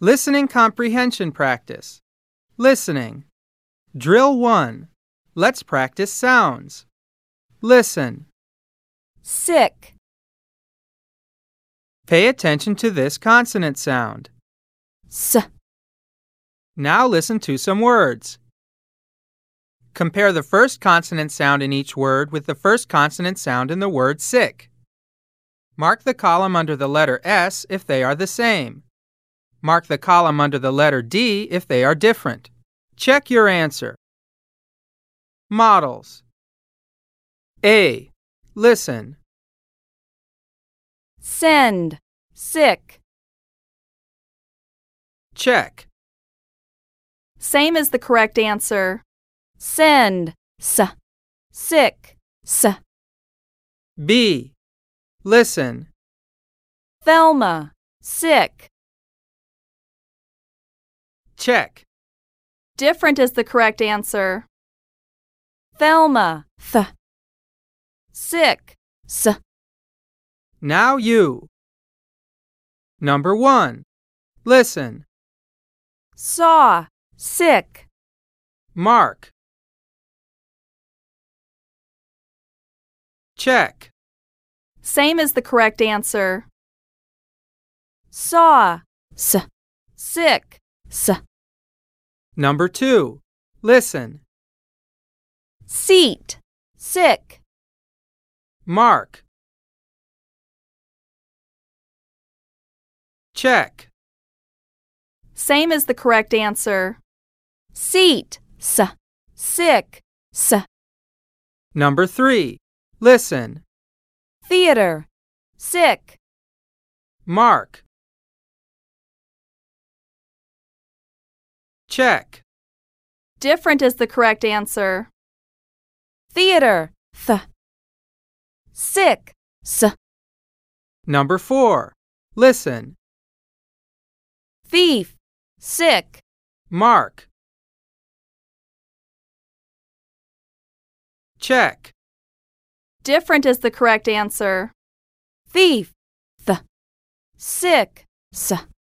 Listening comprehension practice. Listening. Drill 1. Let's practice sounds. Listen. Sick, Pay attention to this consonant sound. s, Now listen to some words. Compare the first consonant sound in each word with the first consonant sound in the word sick. Mark the column under the letter S if they are the same. Mark the column under the letter D if they are different. Check your answer. Models. A. Listen. send, sick. Check. Same as the correct answer. Send, s, sick, s. B. Listen. Thelma, sick. Check. Different is the correct answer. Thelma, th, sick, s. Now you. Number 1. Listen. Saw, sick. Mark. Check. Same as the correct answer. Saw, s, sick, s. Number 2. Listen. Seat, sick. Mark. Check. Same as the correct answer. Seat, s, sick, s. Number 3. Listen. Theater, sick. Mark. Check. Different is the correct answer. Theater, th, sick, s. Number 4. Listen. Thief, sick. Mark. Check. Different is the correct answer. Thief, th, sick, s.